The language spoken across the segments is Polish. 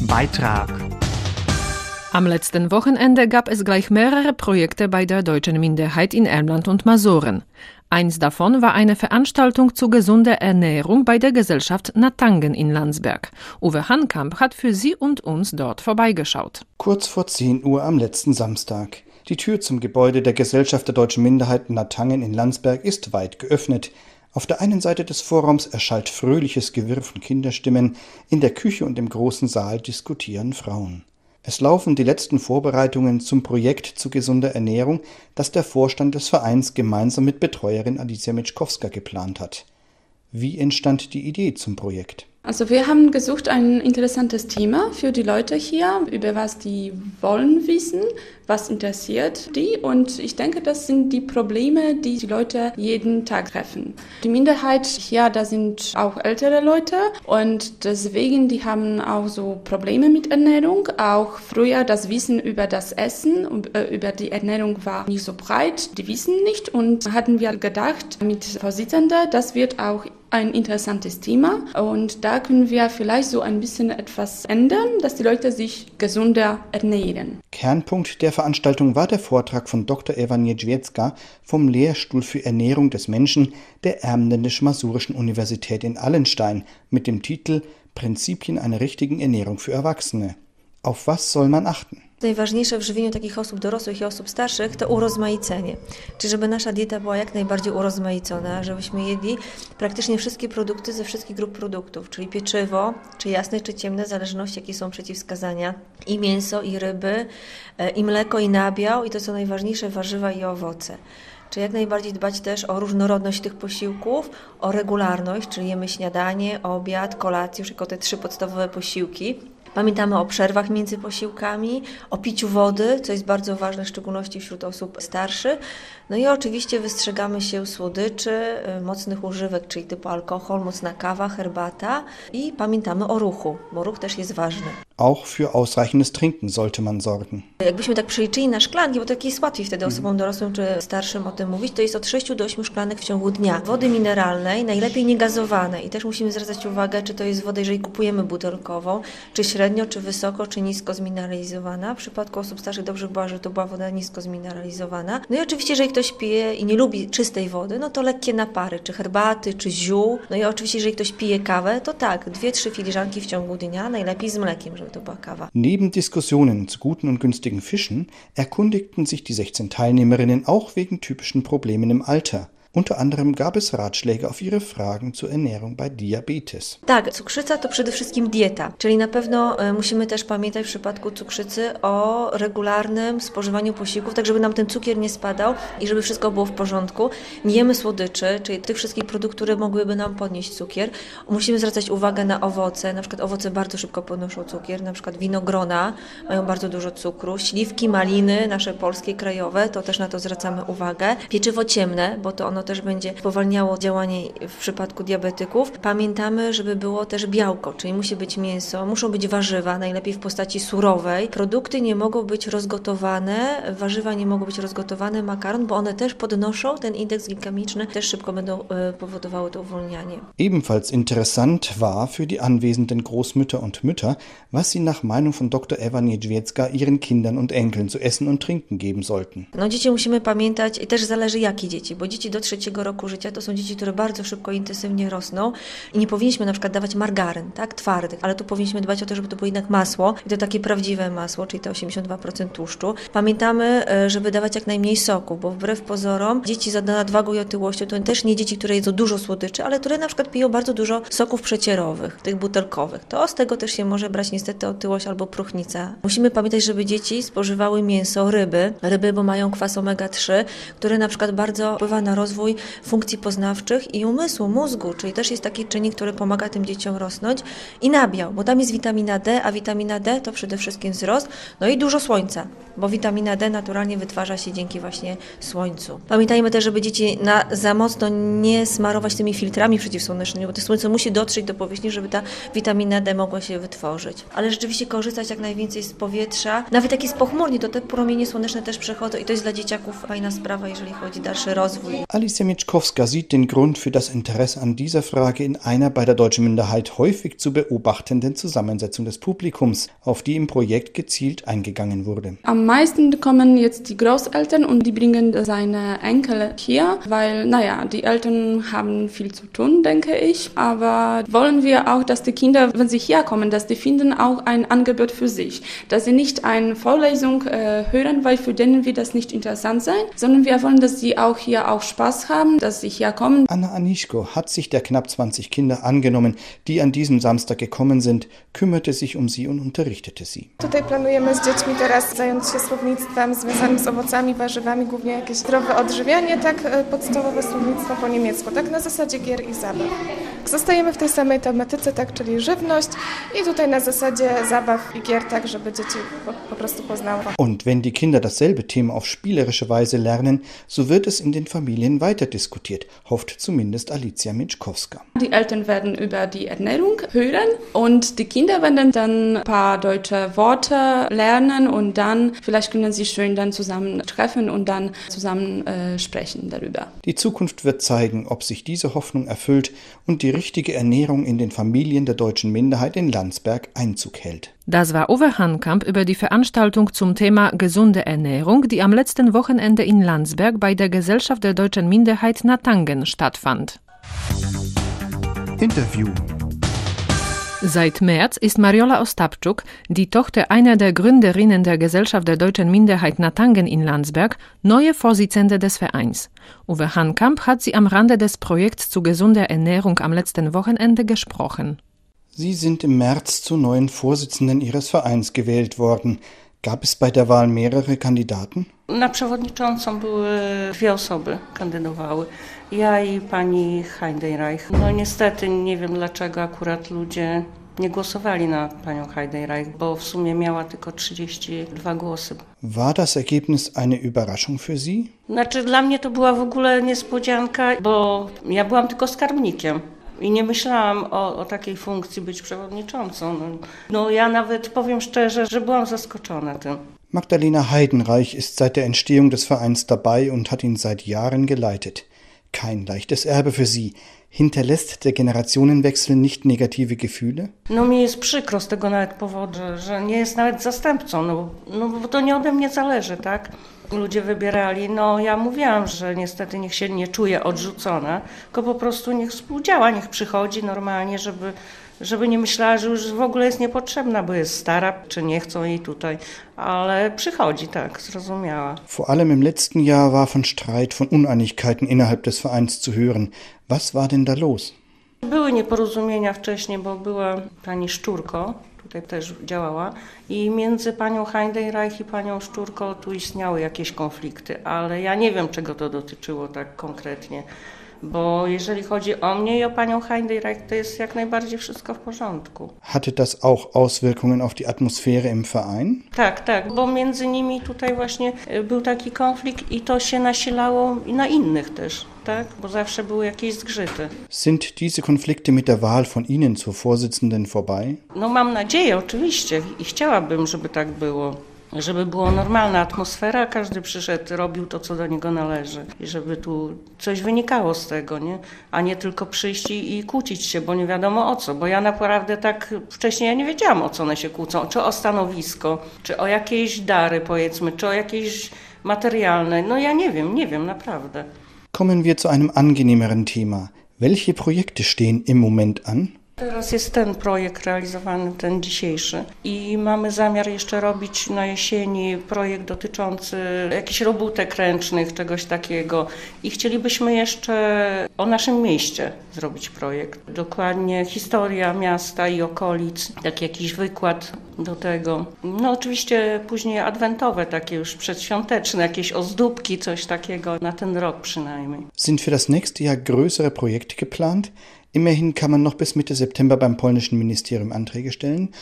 Beitrag. Am letzten Wochenende gab es gleich mehrere Projekte bei der deutschen Minderheit in Elmland und Masuren. Eins davon war eine Veranstaltung zu gesunder Ernährung bei der Gesellschaft Natangen in Landsberg. Uwe Hankamp hat für Sie und uns dort vorbeigeschaut. Kurz vor 10 Uhr am letzten Samstag. Die Tür zum Gebäude der Gesellschaft der deutschen Minderheit Natangen in Landsberg ist weit geöffnet. Auf der einen Seite des Vorraums erschallt fröhliches Gewirr von Kinderstimmen, in der Küche und im großen Saal diskutieren Frauen. Es laufen die letzten Vorbereitungen zum Projekt zu gesunder Ernährung, das der Vorstand des Vereins gemeinsam mit Betreuerin Alicia Mitschkowska geplant hat. Wie entstand die Idee zum Projekt? Also wir haben gesucht ein interessantes Thema für die Leute hier, über was die wollen wissen, was interessiert die, und ich denke, das sind die Probleme, die die Leute jeden Tag treffen. Die Minderheit hier, da sind auch ältere Leute und deswegen, die haben auch so Probleme mit Ernährung. Auch früher das Wissen über das Essen und über die Ernährung war nicht so breit, die wissen nicht, und hatten wir gedacht mit Vorsitzender, das wird auch ein interessantes Thema und da können wir vielleicht so ein bisschen etwas ändern, dass die Leute sich gesünder ernähren. Kernpunkt der Veranstaltung war der Vortrag von Dr. Eva Niedźwiecka vom Lehrstuhl für Ernährung des Menschen der Ermländisch-Masurischen Universität in Allenstein mit dem Titel Prinzipien einer richtigen Ernährung für Erwachsene. Auf was soll man achten? Najważniejsze w żywieniu takich osób dorosłych i osób starszych to urozmaicenie. Czyli żeby nasza dieta była jak najbardziej urozmaicona, żebyśmy jedli praktycznie wszystkie produkty ze wszystkich grup produktów, czyli pieczywo, czy jasne, czy ciemne, w zależności jakie są przeciwwskazania, i mięso, i ryby, i mleko, i nabiał, i to co najważniejsze, warzywa i owoce. Czyli jak najbardziej dbać też o różnorodność tych posiłków, o regularność, czyli jemy śniadanie, obiad, kolację, już jako te 3 podstawowe posiłki. Pamiętamy o przerwach między posiłkami, o piciu wody, co jest bardzo ważne, w szczególności wśród osób starszych. No i oczywiście wystrzegamy się słodyczy, mocnych używek, czyli typu alkohol, mocna kawa, herbata, i pamiętamy o ruchu, bo ruch też jest ważny. Auch für ausreichendes Trinken sollte man sorgen. Jakbyśmy tak przeliczyli na szklanki, bo tak jest łatwiej wtedy osobom dorosłym czy starszym o tym mówić, to jest od 6 do 8 szklanek w ciągu dnia. Wody mineralnej, najlepiej niegazowanej, i też musimy zwracać uwagę, czy to jest woda, jeżeli kupujemy butelkową, czy średnio, czy wysoko, czy nisko zmineralizowana. W przypadku osób starszych dobrze była, żeby to była woda nisko zmineralizowana. No i oczywiście, jeżeli ktoś pije i nie lubi czystej wody, no to lekkie napary, czy herbaty, czy ziół. No i oczywiście, jeżeli ktoś pije kawę, to tak, 2-3 filiżanki w ciągu dnia, najlepiej z mlekiem, żeby to była kawa. Neben Diskussionen zu guten und günstigen Fischen erkundigten sich die 16 Teilnehmerinnen auch wegen typischen Problemen im Alter. Unter anderem gab es Ratschläge auf ihre Fragen zur Ernährung bei Diabetes. Tak, cukrzyca to przede wszystkim dieta, czyli na pewno musimy też pamiętać w przypadku cukrzycy o regularnym spożywaniu posiłków, tak żeby nam ten cukier nie spadał i żeby wszystko było w porządku. Nie jemy słodyczy, czyli tych wszystkich produktów, które mogłyby nam podnieść cukier. Musimy zwracać uwagę na owoce, na przykład owoce bardzo szybko podnoszą cukier, na przykład winogrona mają bardzo dużo cukru, śliwki, maliny, nasze polskie, krajowe, to też na to zwracamy uwagę. Pieczywo ciemne, bo to ono też będzie spowalniało działanie w przypadku diabetyków. Pamiętamy, żeby było też białko, czyli musi być mięso, muszą być warzywa, najlepiej w postaci surowej. Produkty nie mogą być rozgotowane, warzywa nie mogą być rozgotowane, makaron, bo one też podnoszą ten indeks glikemiczny, też szybko będą powodowały to uwolnianie. Ebenfalls interessant war für die anwesenden Großmütter und Mütter, was sie nach Meinung von Dr. Eva Niedźwiecka ihren Kindern und Enkeln zu essen und trinken geben sollten. No dzieci musimy pamiętać, i też zależy jakie dzieci, bo dzieci do 3 roku życia to są dzieci, które bardzo szybko i intensywnie rosną i nie powinniśmy na przykład dawać margaryn, tak, twardych, ale tu powinniśmy dbać o to, żeby to było jednak masło i to takie prawdziwe masło, czyli to 82% tłuszczu. Pamiętamy, żeby dawać jak najmniej soku, bo wbrew pozorom dzieci z nadwagą i otyłością to też nie dzieci, które jedzą dużo słodyczy, ale które na przykład piją bardzo dużo soków przecierowych, tych butelkowych. To z tego też się może brać niestety otyłość albo próchnica. Musimy pamiętać, żeby dzieci spożywały mięso, ryby, bo mają kwas omega-3, który na przykład bardzo wpływa na rozwój funkcji poznawczych i umysłu, mózgu, czyli też jest taki czynnik, który pomaga tym dzieciom rosnąć, i nabiał, bo tam jest witamina D, a witamina D to przede wszystkim wzrost, no i dużo słońca, bo witamina D naturalnie wytwarza się dzięki właśnie słońcu. Pamiętajmy też, żeby dzieci za mocno nie smarować tymi filtrami przeciwsłonecznymi, bo to słońce musi dotrzeć do powierzchni, żeby ta witamina D mogła się wytworzyć. Ale rzeczywiście korzystać jak najwięcej z powietrza, nawet jak jest pochmurnie, to te promienie słoneczne też przechodzą i to jest dla dzieciaków fajna sprawa, jeżeli chodzi o dalszy rozwój. Alicja Mieczkowska sieht den Grund für das Interesse an dieser Frage in einer bei der deutschen Minderheit häufig zu beobachtenden Zusammensetzung des Publikums, auf die im Projekt gezielt eingegangen wurde. Am meisten kommen jetzt die Großeltern und die bringen seine Enkel hier, weil, die Eltern haben viel zu tun, denke ich. Aber wollen wir auch, dass die Kinder, wenn sie herkommen, dass die finden auch ein Angebot für sich. Dass sie nicht eine Vorlesung hören, weil für denen wird das nicht interessant sein, sondern wir wollen, dass sie auch hier auch Spaß haben, dass sie hier kommen. Anna Anischko hat sich der knapp 20 Kinder angenommen, die an diesem Samstag gekommen sind, kümmerte sich um sie und unterrichtete sie. Tutaj planujemy z dziećmi teraz zająć się słownictwem związanym z owocami, warzywami, głównie jakieś zdrowe odżywianie, tak podstawowe słownictwo po niemiecku, tak na zasadzie gier i zabaw. Zostajemy w tej samej tematyce, tak, czyli żywność i tutaj na zasadzie zabaw i gier, tak, żeby dzieci po prostu poznały. Und wenn die Kinder dasselbe Thema auf spielerische Weise lernen, so wird es in den Familien weiter diskutiert, hofft zumindest Alicja Mieczkowska. Die Eltern werden über die Ernährung hören und die Kinder werden dann ein paar deutsche Worte lernen und dann vielleicht können sie schön dann zusammen treffen und dann zusammen sprechen darüber. Die Zukunft wird zeigen, ob sich diese Hoffnung erfüllt und die richtige Ernährung in den Familien der deutschen Minderheit in Landsberg Einzug hält. Das war Uwe Hankamp über die Veranstaltung zum Thema gesunde Ernährung, die am letzten Wochenende in Landsberg bei der Gesellschaft der deutschen Minderheit Nathangen stattfand. Interview. Seit März ist Mariola Ostapczuk, die Tochter einer der Gründerinnen der Gesellschaft der deutschen Minderheit Nathangen in Landsberg, neue Vorsitzende des Vereins. Uwe Hankamp hat sie am Rande des Projekts zu gesunder Ernährung am letzten Wochenende gesprochen. Sie sind im März zur neuen Vorsitzenden Ihres Vereins gewählt worden. Gab es bei der Wahl mehrere Kandidaten? Na przewodniczącą były 2 osoby kandydowały. Ja i pani Heidenreich. No niestety nie wiem dlaczego akurat ludzie nie głosowali na panią Heidenreich, bo w sumie miała tylko 32 głosy. War das Ergebnis eine Überraschung für Sie? Znaczy dla mnie to była w ogóle niespodzianka, bo ja byłam tylko skarbnikiem. I nie myślałam o takiej funkcji być przewodniczącą. No ja nawet powiem szczerze, że byłam zaskoczona tym. Magdalena Heidenreich ist seit der Entstehung des Vereins dabei und hat ihn seit Jahren geleitet. Kein leichtes Erbe für sie. Hinterlässt der Generationenwechsel nicht negative Gefühle? No mi jest przykro z tego nawet powodu, że nie jest nawet zastępcą, no bo to nie ode mnie zależy, tak? Ludzie wybierali, no ja mówiłam, że niestety niech się nie czuje odrzucona, tylko po prostu niech współdziała, niech przychodzi normalnie, żeby nie myślała, że już w ogóle jest niepotrzebna, bo jest stara, czy nie chcą jej tutaj, ale przychodzi, tak, zrozumiała. Vor allem im letzten Jahr war von Streit, von Uneinigkeiten innerhalb des Vereins zu hören. Was war denn da los? Były nieporozumienia wcześniej, bo była pani Szczurko, tutaj też działała i między panią Heidenreich i panią Szczurko tu istniały jakieś konflikty, ale ja nie wiem, czego to dotyczyło tak konkretnie. Bo jeżeli chodzi o mnie i o panią Heidenreich, to jest jak najbardziej wszystko w porządku. Hatte das auch Auswirkungen auf die Atmosphäre im Verein? Tak, bo między nimi tutaj właśnie był taki konflikt i to się nasilało i na innych też, tak? Bo zawsze były jakieś zgrzyty. Sind diese Konflikte mit der Wahl von Ihnen zur Vorsitzenden vorbei? No mam nadzieję oczywiście i chciałabym, żeby tak było. Żeby była normalna atmosfera, każdy przyszedł, robił to, co do niego należy. I żeby tu coś wynikało z tego, nie? A nie tylko przyjść i kłócić się, bo nie wiadomo o co. Bo ja naprawdę tak wcześniej ja nie wiedziałam, o co one się kłócą. Czy o stanowisko, czy o jakieś dary, powiedzmy, czy o jakieś materialne. No ja nie wiem, naprawdę. Kommen wir zu einem angenehmeren Thema. Welche Projekte stehen im Moment an? Teraz jest ten projekt realizowany, ten dzisiejszy i mamy zamiar jeszcze robić na jesieni projekt dotyczący jakichś robótek ręcznych, czegoś takiego i chcielibyśmy jeszcze o naszym mieście zrobić projekt. Dokładnie historia miasta i okolic, taki jakiś wykład do tego. No oczywiście później adwentowe, takie już przedświąteczne, jakieś ozdóbki, coś takiego na ten rok przynajmniej. Sind für das nächste Jahr größere Projekte geplant? Immerhin kann man noch bis Mitte September beim polnischen Ministerium Anträge stellen.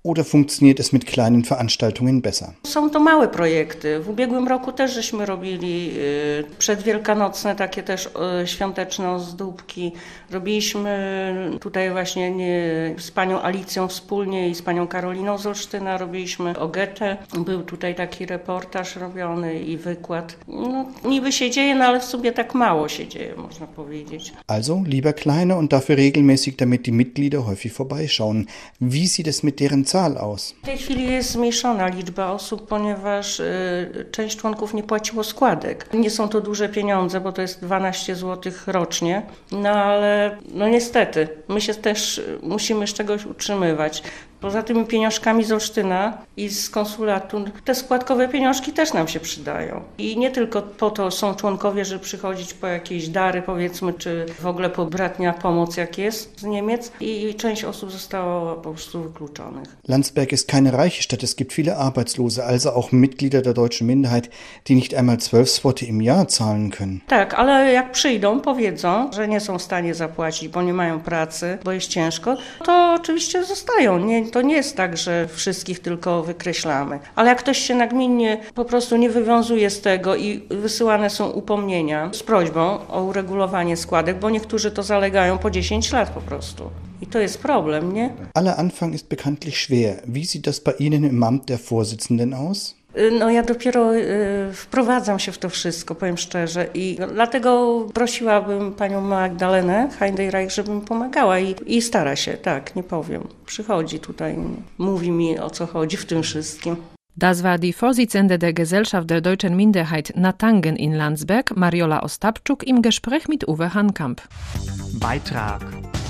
oder funktioniert es mit kleinen Veranstaltungen besser? Są to małe projekty. W ubiegłym roku też żeśmy robili przedwielkanocne, takie też świąteczne ozdóbki. Robiliśmy tutaj właśnie z panią Alicją wspólnie i z panią Karoliną z Olsztyna robiliśmy o Goethe. Był tutaj taki reportaż robiony i wykład. No, niby się dzieje, no ale w sumie tak mało się dzieje, można powiedzieć. Also lieber kleine und dafür regelmäßig, damit die Mitglieder häufig vorbeischauen. Wie sieht es mit deren Zahl aus? W tej chwili jest zmniejszona liczba osób, ponieważ część członków nie płaciło składek. Nie są to duże pieniądze, bo to jest 12 zł rocznie, no ale no niestety, my się też musimy z czegoś utrzymywać. Poza tymi pieniążkami z Olsztyna i z konsulatu, te składkowe pieniążki też nam się przydają. I nie tylko po to są członkowie, żeby przychodzić po jakieś dary, powiedzmy, czy w ogóle po bratnia pomoc, jak jest z Niemiec. I część osób została po prostu wykluczonych. Landsberg ist keine reiche Stadt, es gibt viele Arbeitslose, also auch Mitglieder der deutschen Minderheit, die nicht einmal 12 Zloty im Jahr zahlen können. Tak, ale jak przyjdą, powiedzą, że nie są w stanie zapłacić, bo nie mają pracy, bo jest ciężko, to oczywiście zostają. To nie jest tak, że wszystkich tylko wykreślamy. Ale jak ktoś się nagminnie po prostu nie wywiązuje z tego i wysyłane są upomnienia z prośbą o uregulowanie składek, bo niektórzy to zalegają po 10 lat po prostu. I to jest problem, nie? Aller Anfang ist bekanntlich schwer. Wie sieht das bei Ihnen im Amt der Vorsitzenden aus? No ja dopiero wprowadzam się w to wszystko, powiem szczerze, i dlatego prosiłabym panią Magdalenę Heindereich, żeby mi pomagała i stara się, tak, nie powiem. Przychodzi tutaj, mówi mi, o co chodzi w tym wszystkim. Das war die Vorsitzende der Gesellschaft der deutschen Minderheit Nathangen in Landsberg, Mariola Ostapczuk, im Gespräch mit Uwe Hankamp. Beitrag.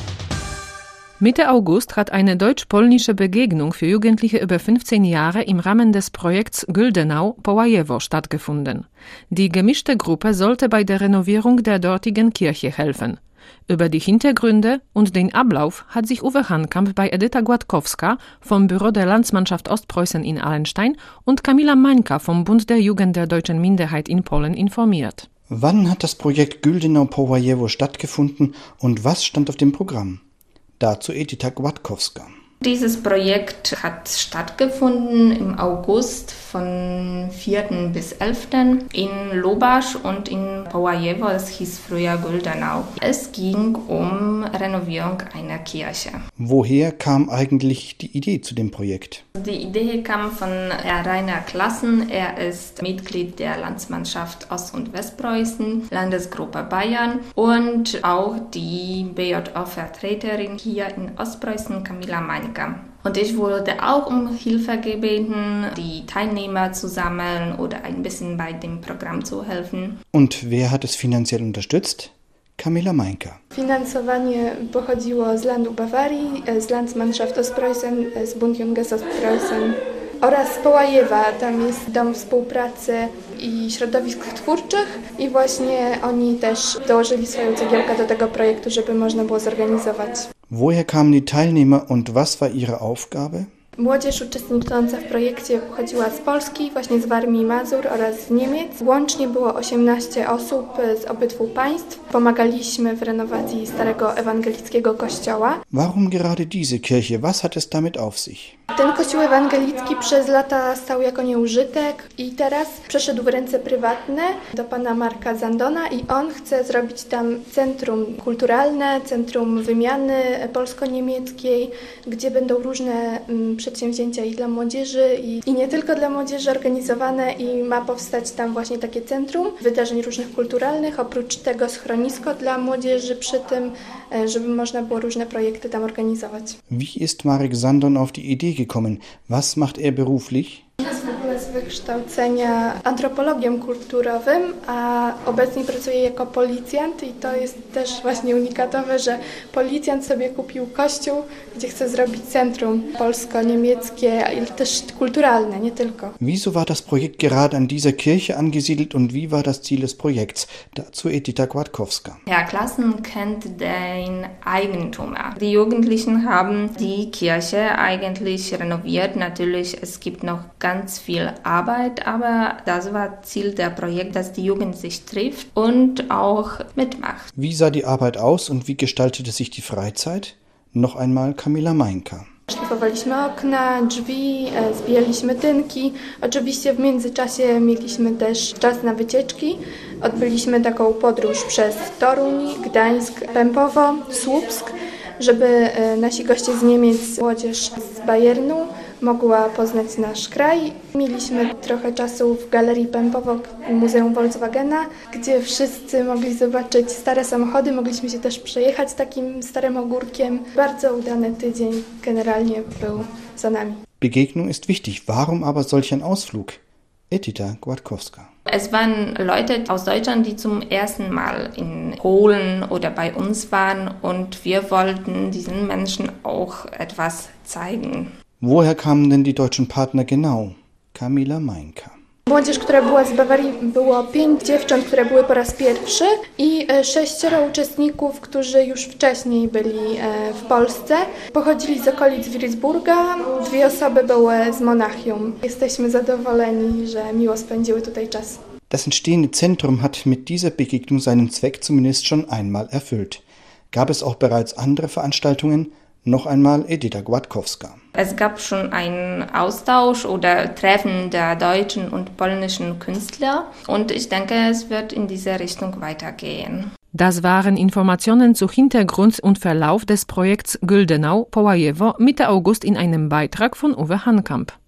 Mitte August hat eine deutsch-polnische Begegnung für Jugendliche über 15 Jahre im Rahmen des Projekts Güldenau Połajewo stattgefunden. Die gemischte Gruppe sollte bei der Renovierung der dortigen Kirche helfen. Über die Hintergründe und den Ablauf hat sich Uwe Hankamp bei Edyta Gładkowska vom Büro der Landsmannschaft Ostpreußen in Allenstein und Kamila Mańka vom Bund der Jugend der deutschen Minderheit in Polen informiert. Wann hat das Projekt Güldenau Połajewo stattgefunden und was stand auf dem Programm? Dazu Edyta Gładkowska. Dieses Projekt hat stattgefunden im August von 4. bis 11. in Lubasz und in Połajewo, es hieß früher Güldenau. Es ging um Renovierung einer Kirche. Woher kam eigentlich die Idee zu dem Projekt? Die Idee kam von Herrn Rainer Klassen. Er ist Mitglied der Landsmannschaft Ost- und Westpreußen, Landesgruppe Bayern und auch die BJO-Vertreterin hier in Ostpreußen, Kamila Mańka. Und ich wurde auch um Hilfe gebeten, die Teilnehmer zu sammeln oder ein bisschen bei dem Programm zu helfen. Und wer hat es finanziell unterstützt? Kamila Mańka. Finansowanie pochodziło z Landu Bawarii, z Landsmannschaft Ostpreußen, z Bund Junges Ostpreußen oraz z Połajewa. Tam jest dom współpracy i środowisk twórczych i właśnie oni też dołożyli swoją cegiełkę do tego projektu, żeby można było zorganizować. Woher kamen die Teilnehmer und was war ihre Aufgabe? Młodzież uczestnicząca w projekcie pochodziła z Polski, właśnie z Warmii i Mazur oraz z Niemiec. Łącznie było 18 osób z obydwu państw. Pomagaliśmy w renowacji starego ewangelickiego kościoła. Warum gerade diese Kirche? Was hat es damit auf sich? Ten kościół ewangelicki przez lata stał jako nieużytek i teraz przeszedł w ręce prywatne do pana Marka Zandona i on chce zrobić tam centrum kulturalne, centrum wymiany polsko-niemieckiej, gdzie będą różne przedsięwzięcia i dla młodzieży i nie tylko dla młodzieży organizowane i ma powstać tam właśnie takie centrum wydarzeń różnych kulturalnych, oprócz tego schronisko dla młodzieży przy tym, żeby można było różne projekty tam organizować. Wie ist Marek Zandon auf die Idee gekommen? Was macht er beruflich? Jest w ogóle z wykształcenia antropologiem kulturowym, a obecnie pracuje jako policjant i to jest też właśnie unikatowe, że policjant sobie kupił kościół, gdzie chce zrobić centrum polsko-niemieckie, ale też kulturalne, nie tylko. Wieso war das Projekt gerade an dieser Kirche angesiedelt und wie war das Ziel des Projekts? Dazu Edyta Gładkowska. Herr Klassen kennt den Eigentümer. Die Jugendlichen haben die Kirche eigentlich renoviert. Natürlich, es gibt noch ganz viel Arbeit, aber das war Ziel der Projekt, dass die Jugend sich trifft und auch mitmacht. Wie sah die Arbeit aus und wie gestaltete sich die Freizeit? Noch einmal Kamila Mańka. Szlifowaliśmy okna, drzwi, zbijaliśmy tynki. Oczywiście w międzyczasie mieliśmy też czas na wycieczki. Odbyliśmy taką podróż przez Toruń, Gdańsk, Pępowo, Słupsk, żeby nasi goście z Niemiec, młodzież z Bayernu mogła poznać nasz kraj. Mieliśmy trochę czasu w Galerii Pępowo, Muzeum Volkswagena, gdzie wszyscy mogli zobaczyć stare samochody. Mogliśmy się też przejechać takim starym ogórkiem. Bardzo udany tydzień generalnie był za nami. Begegnung ist wichtig. Warum aber solch ein Ausflug? Edita Gładkowska. Es waren Leute aus Deutschland, die zum ersten Mal in Polen oder bei uns waren und wir wollten diesen Menschen auch etwas zeigen. Woher kamen denn die deutschen Partner genau? Kamila Meinka. Młodzież, która była z Bawarii, było 5 dziewcząt, które były po raz pierwszy i 6 uczestników, którzy już wcześniej byli w Polsce. Pochodzili z okolic Würzburga, 2 osoby były z Monachium. Jesteśmy zadowoleni, że miło spędziły tutaj czas. Das entstehende Zentrum hat mit dieser Begegnung seinen Zweck zumindest schon einmal erfüllt. Gab es auch bereits andere Veranstaltungen? Noch einmal Edita Gładkowska. Es gab schon einen Austausch oder Treffen der deutschen und polnischen Künstler und ich denke, es wird in diese Richtung weitergehen. Das waren Informationen zu Hintergrund und Verlauf des Projekts Güldenau Połajewo Mitte August in einem Beitrag von Uwe Hankamp.